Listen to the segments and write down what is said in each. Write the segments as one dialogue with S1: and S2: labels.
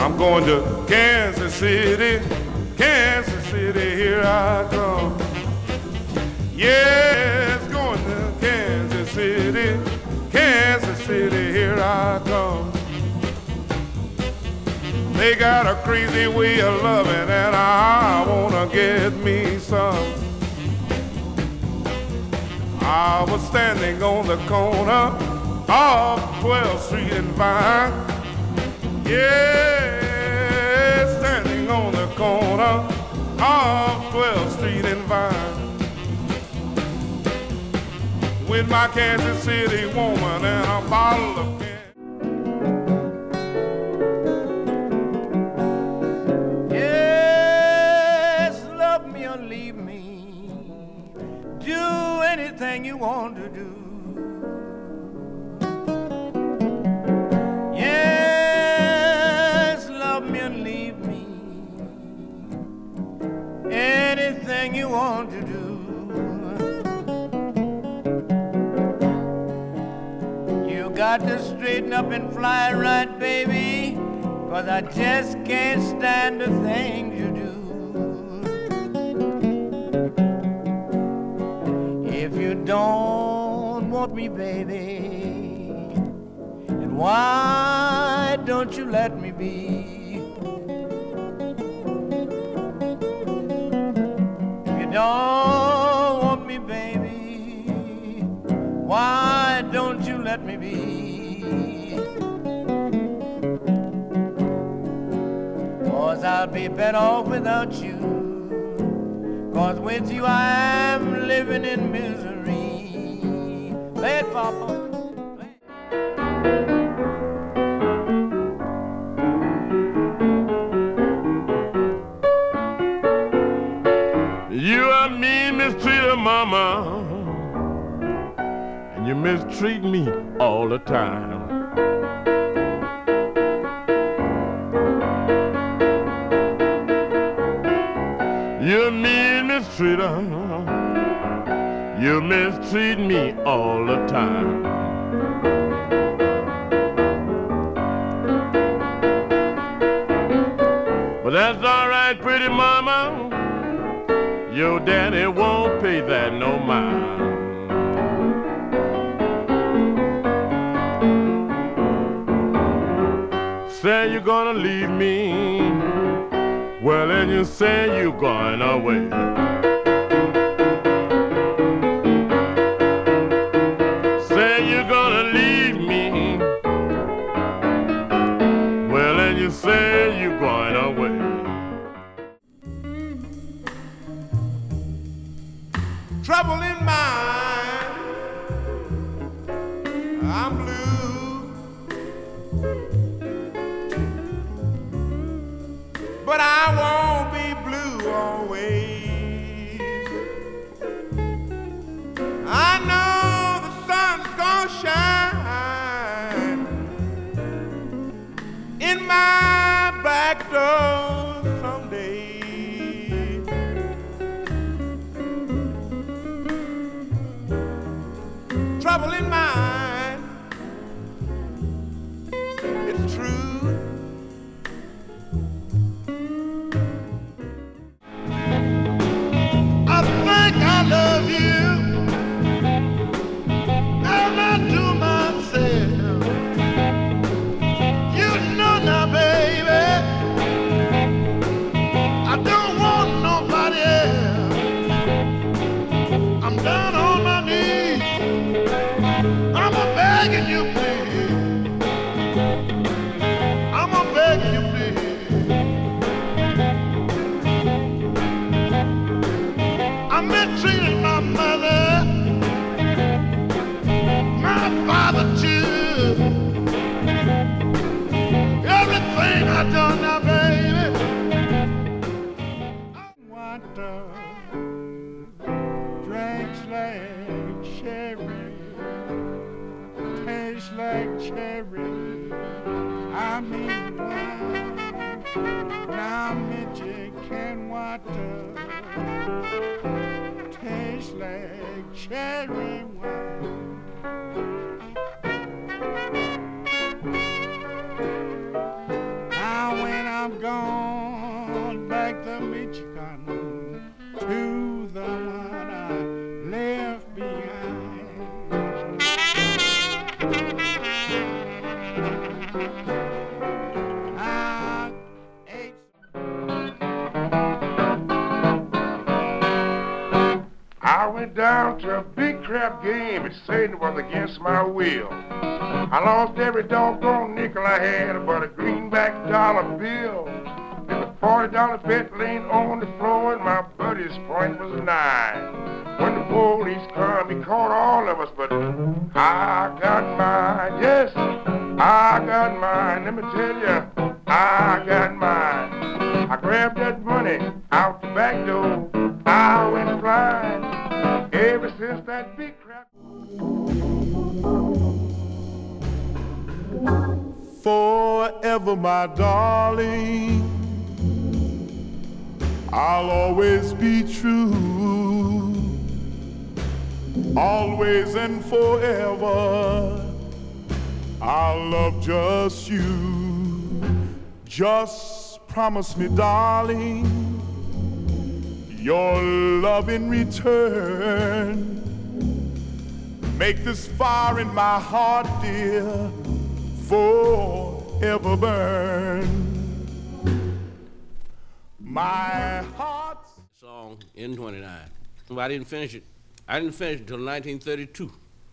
S1: I'm going to Kansas City, Kansas City, here I come. Yes, going to Kansas City, Kansas City, here I come. They got a crazy way of loving and I wanna get me some. I was standing on the corner of 12th Street and Vine. Yeah, standing on the corner of 12th Street and Vine. With my Kansas City woman and a bottle of
S2: yes, love me or leave me. Do anything you want to do. Yes, love me or leave me. Anything you want to do. Got to straighten up and fly right, baby, 'cause I just can't stand the things you do. If you don't want me, baby, then why don't you let me be? If you don't want me, baby, why don't you let me be? 'Cause I'll be better off without you. 'Cause with you I'm living in misery. Play it, Papa.
S1: You and me mistreated mama, and you mistreat me all the time. You mean mistreater, you mistreat me all the time. But that's all right, pretty mama, your daddy won't pay that no mind. Say you're gonna leave me, well then you say you're going away. Say you're gonna leave me, well then you say you're going away. Trouble in mind, I'm blue, but I won't be blue always. I know the sun's gonna shine in my back door someday. Trouble in mind, it's true. I think I love you, and I do myself. You know now, baby, I don't want nobody else. I'm down on my knees, I'm a begging you, please. I'm a begging you, please. I mistreated my mother, my father too. Everything I done now, baby. Water drinks like cherry, tastes like cherry. I mean wine. Now Michigan water tastes like cherry wine. Now when
S3: down to a big crap game. It certainly was against my will. I lost every doggone nickel I had, but a greenback dollar bill. Then a $40 bet laying on the floor, and my buddy's point was 9. When the police come, he caught all of us, but I got mine. Yes, I got mine. Let me tell you, I got mine. I grabbed that money out the back door. I went flying. Ever since that big crap.
S1: Forever, my darling, I'll always be true. Always and forever, I'll love just you. Just promise me, darling, your love in return. Make this fire in my heart, dear, forever burn. My heart's
S4: song N29. Well, I didn't finish it. I didn't finish it until 1932.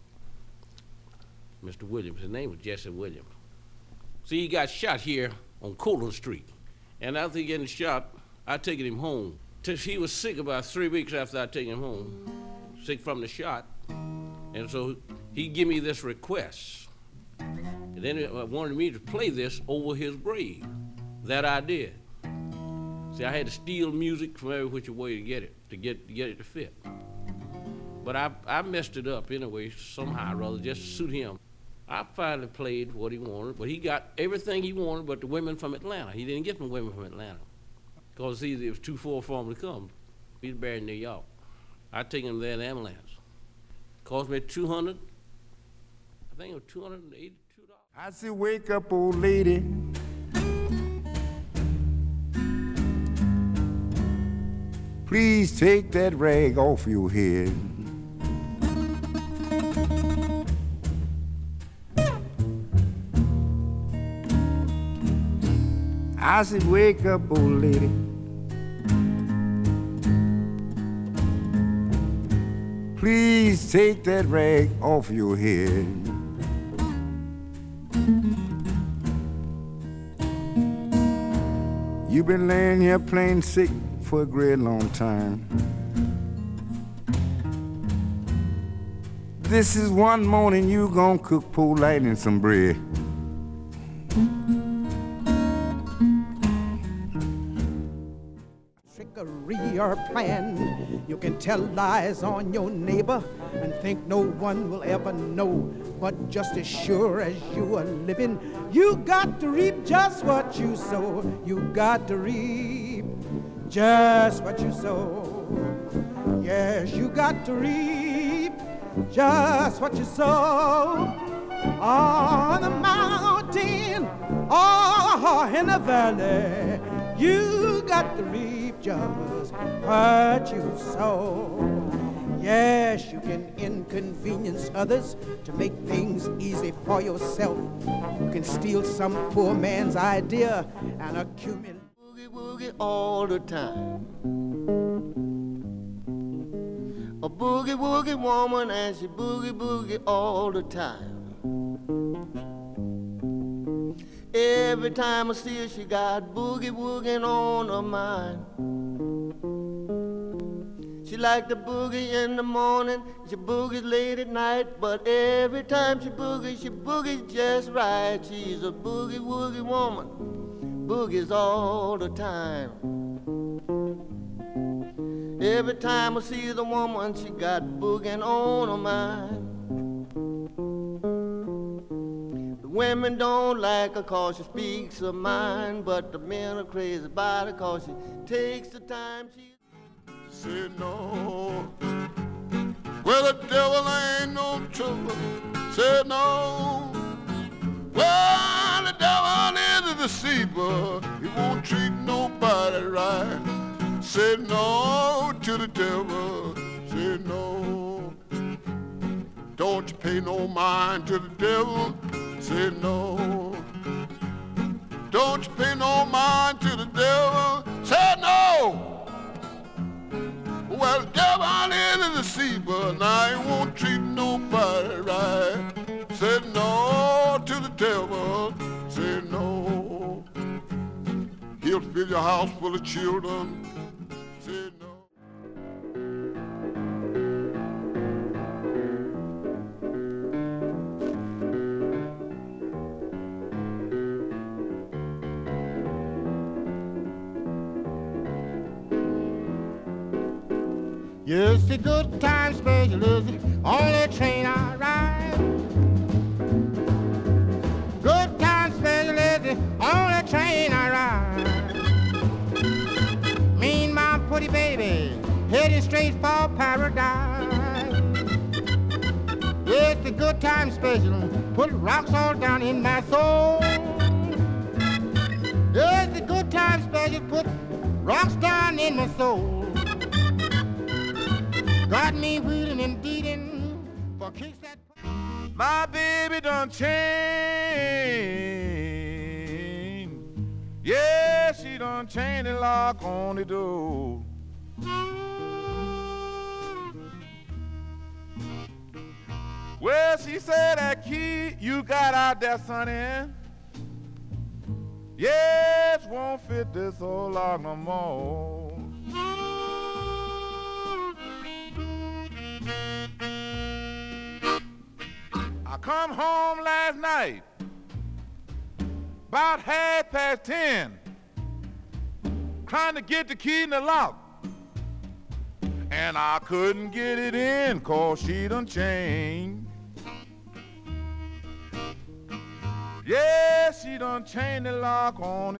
S4: Mr. Williams, his name was Jesse Williams. See, he got shot here on Colon Street. And after getting shot, I taken him home. He was sick about 3 weeks after I taken him home, sick from the shot. And so he gave me this request. And then he wanted me to play this over his grave. That I did. See, I had to steal music from every which way to get it to fit. But I messed it up anyway, somehow or other, just to suit him. I finally played what he wanted, but he got everything he wanted but the women from Atlanta. He didn't get the women from Atlanta, because it was too far for him to come. He's buried in New York. I take him there in the ambulance. Cost me $282.
S3: I said, wake up, old lady. Please take that rag off your head. I said, wake up, old lady. Please take that rag off your head. You've been laying here plain sick for a great long time. This is one morning you gon' cook poor lightning some bread.
S5: Trickery or plan, you can tell lies on your neighbor and think no one will ever know. But just as sure as you are living, you got to reap just what you sow. You got to reap just what you sow. Yes, you got to reap just what you sow. On the mountain or in the valley, you got to reap just what you sow. Yes, you can inconvenience others to make things easy for yourself. You can steal some poor man's idea and accumulate.
S6: Boogie woogie all the time. A boogie woogie woman and she boogie boogie all the time. Every time I see her, she got boogie woogieing on her mind. She like to boogie in the morning, she boogies late at night, but every time she boogies just right. She's a boogie woogie woman, boogies all the time. Every time I see the woman, she got boogieing on her mind. The women don't like her 'cause she speaks her mind, but the men are crazy about her 'cause she takes the time.
S1: Said no, well the devil ain't no trouble. Said no, well the devil is a deceiver. He won't treat nobody right. Said no to the devil. Said no, don't you pay no mind to the devil. Said no, don't you pay no mind to the devil. Said no. Well, Well, the devil is the sea, but I won't treat nobody right. Said no to the devil, said no. He'll fill your house full of children, said no.
S6: Yes, the good time special is the only train I ride. Good time special is the only train I ride. Me and my pretty baby heading straight for paradise. Yes, the good time special put rocks all down in my soul. Yes, the good time special put rocks down in my soul. Got me wheeling and deeding for kicks that...
S7: My baby done changed. Yeah, she done changed the lock on the door. Well, she said that key you got out there, sonny, yes, won't fit this old lock no more. I come home last night about 10:30, trying to get the key in the lock, and I couldn't get it in 'cause she done changed. Yeah, she done changed the lock on